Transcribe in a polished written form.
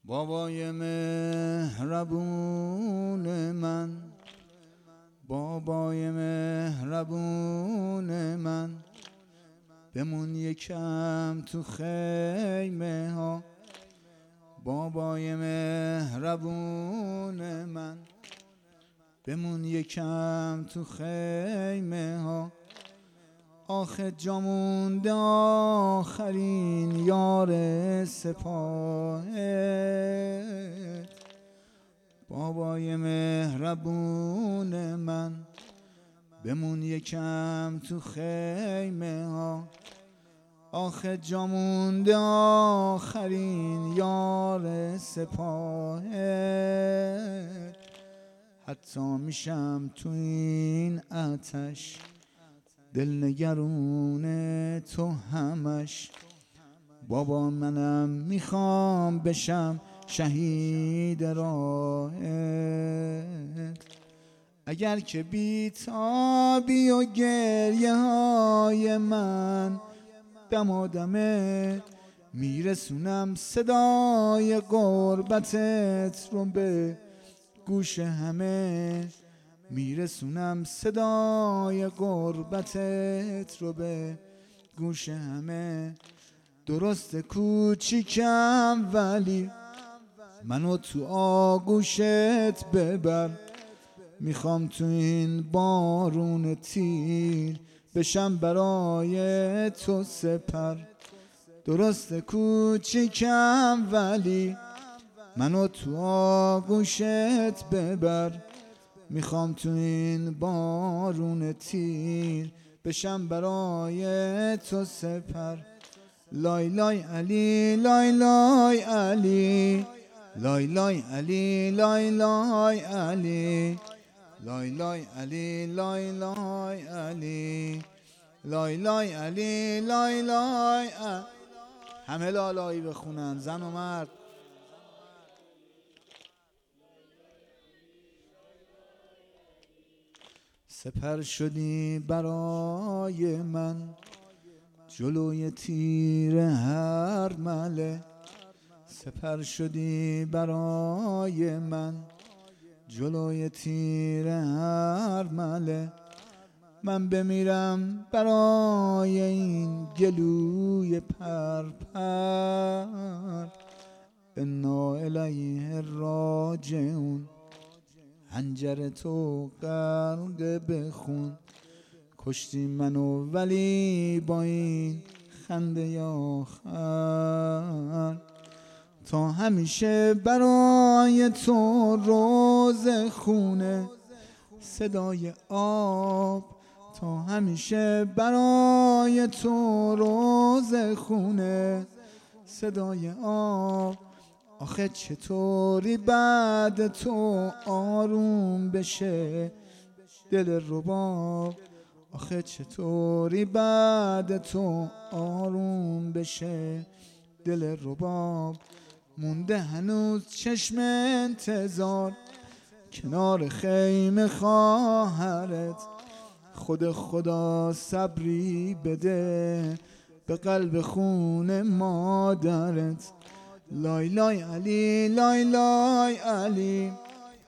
بابای مهربون من، بابای مهربون من، بمون یکم تو خیمه ها. بابای مهربون من، بمون یکم تو خیمه ها. آخه جامونده آخرین یار سپاهت. بابای مهربون من، بمون یکم تو خیمه ها. آخه جامونده آخرین یار سپاهت. حتی میشم تو این آتش، دل نگرون تو همش. بابا منم میخوام بشم شهید راهت. اگر که بیتابی و گریه های من دمادمت، میرسونم صدای غربتت رو به گوش همه. میرسونم صدای غربتت رو به گوش همه. درست کوچیکم ولی منو تو آغوشت ببر. میخوام تو این بارون تیر بشم برای تو سپر. درست کوچیکم ولی منو تو آغوشت ببر. میخوام تو این بارون تیر بشم برای تو سپر. لای لای علی لای لای علی، لای لای علی لای لای علی، لای لای علی لای لای علی، لای لای علی لای لای علی. همه لالایی بخونن، زن و مرد. سپر شدی برای من جلوی تیر هر مله. سپر شدی برای من جلوی تیر هر مله. من بمیرم برای این گلوی پرپر. انا الیه راجعون. حنجر تو غرق بخون. کشتی منو ولی با این خنده آخر. تا همیشه برای تو روز خونه صدای آب. تا همیشه برای تو روز خونه صدای آب. آخه چطوری بعد تو آروم بشه دل رباب. آخه چطوری بعد تو آروم بشه دل رباب. مونده هنوز چشم انتظار کنار خیمه خواهرت. خدا صبری بده به قلب خون مادرت. لای لای علی لای لای علی.